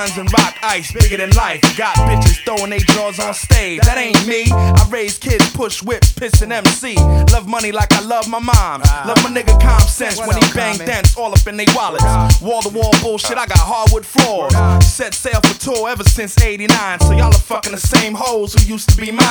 tons and rock ice, bigger than life. Got bitches throwing they drawers on stage. That ain't me. I raise kids, push whips, piss and MC. Love money like I love my mom. Love my nigga common sense when he bang dents all up in they wallets. Wall to wall bullshit, I got hardwood floors. Set sail for tour ever since '89. So y'all are fucking the same hoes who used to be mine.